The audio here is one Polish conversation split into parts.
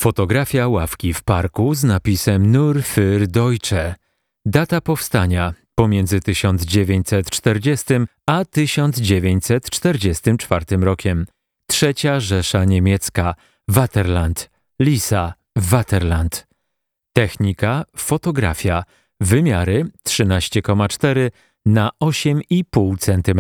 Fotografia ławki w parku z napisem Nur für Deutsche. Data powstania pomiędzy 1940 a 1944 rokiem. Trzecia Rzesza Niemiecka, Vaterland, Lisa, Vaterland. Technika, fotografia, wymiary 13,4 na 8,5 cm.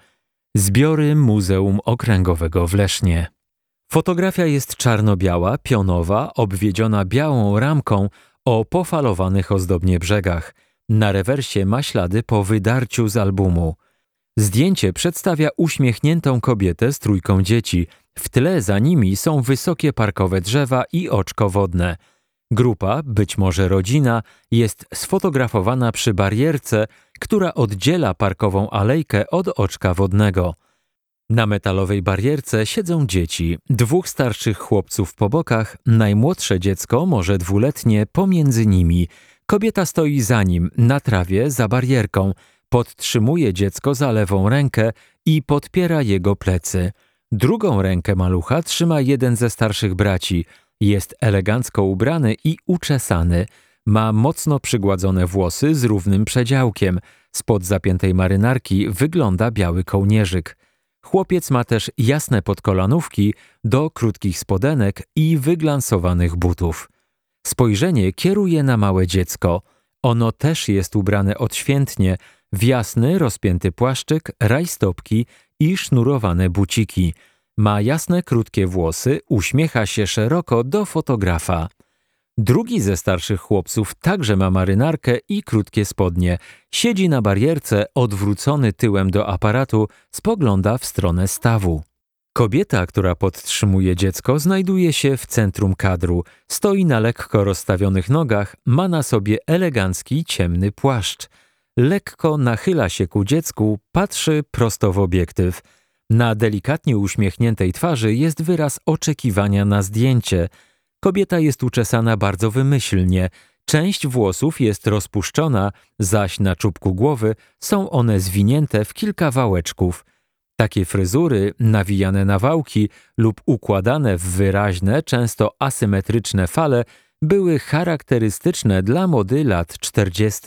Zbiory Muzeum Okręgowego w Lesznie. Fotografia jest czarno-biała, pionowa, obwiedziona białą ramką o pofalowanych ozdobnie brzegach. Na rewersie ma ślady po wydarciu z albumu. Zdjęcie przedstawia uśmiechniętą kobietę z trójką dzieci. W tle za nimi są wysokie parkowe drzewa i oczko wodne. Grupa, być może rodzina, jest sfotografowana przy barierce, która oddziela parkową alejkę od oczka wodnego. Na metalowej barierce siedzą dzieci, dwóch starszych chłopców po bokach, najmłodsze dziecko, może dwuletnie, pomiędzy nimi. Kobieta stoi za nim, na trawie, za barierką. Podtrzymuje dziecko za lewą rękę i podpiera jego plecy. Drugą rękę malucha trzyma jeden ze starszych braci. Jest elegancko ubrany i uczesany. Ma mocno przygładzone włosy z równym przedziałkiem. Spod zapiętej marynarki wygląda biały kołnierzyk. Chłopiec ma też jasne podkolanówki do krótkich spodenek i wyglansowanych butów. Spojrzenie kieruje na małe dziecko. Ono też jest ubrane odświętnie, w jasny, rozpięty płaszczyk, rajstopki i sznurowane buciki. Ma jasne, krótkie włosy, uśmiecha się szeroko do fotografa. Drugi ze starszych chłopców także ma marynarkę i krótkie spodnie. Siedzi na barierce, odwrócony tyłem do aparatu, spogląda w stronę stawu. Kobieta, która podtrzymuje dziecko, znajduje się w centrum kadru. Stoi na lekko rozstawionych nogach, ma na sobie elegancki, ciemny płaszcz. Lekko nachyla się ku dziecku, patrzy prosto w obiektyw. Na delikatnie uśmiechniętej twarzy jest wyraz oczekiwania na zdjęcie. Kobieta jest uczesana bardzo wymyślnie. Część włosów jest rozpuszczona, zaś na czubku głowy są one zwinięte w kilka wałeczków. Takie fryzury, nawijane na wałki lub układane w wyraźne, często asymetryczne fale, były charakterystyczne dla mody lat 40.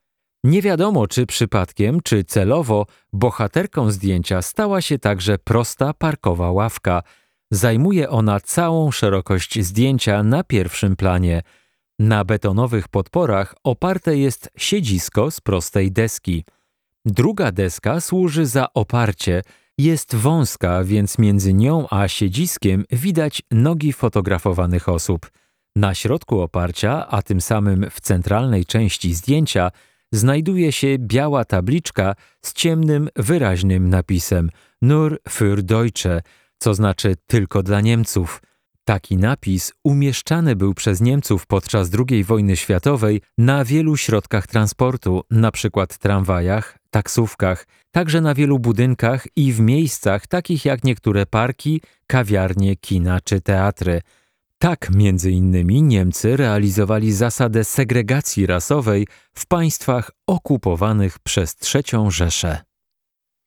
Nie wiadomo, czy przypadkiem, czy celowo, bohaterką zdjęcia stała się także prosta parkowa ławka. Zajmuje ona całą szerokość zdjęcia na pierwszym planie. Na betonowych podporach oparte jest siedzisko z prostej deski. Druga deska służy za oparcie. Jest wąska, więc między nią a siedziskiem widać nogi fotografowanych osób. Na środku oparcia, a tym samym w centralnej części zdjęcia, znajduje się biała tabliczka z ciemnym, wyraźnym napisem Nur für Deutsche, co znaczy tylko dla Niemców. Taki napis umieszczany był przez Niemców podczas II wojny światowej na wielu środkach transportu, np. tramwajach, taksówkach, także na wielu budynkach i w miejscach takich jak niektóre parki, kawiarnie, kina czy teatry. Tak między innymi Niemcy realizowali zasadę segregacji rasowej w państwach okupowanych przez III Rzeszę.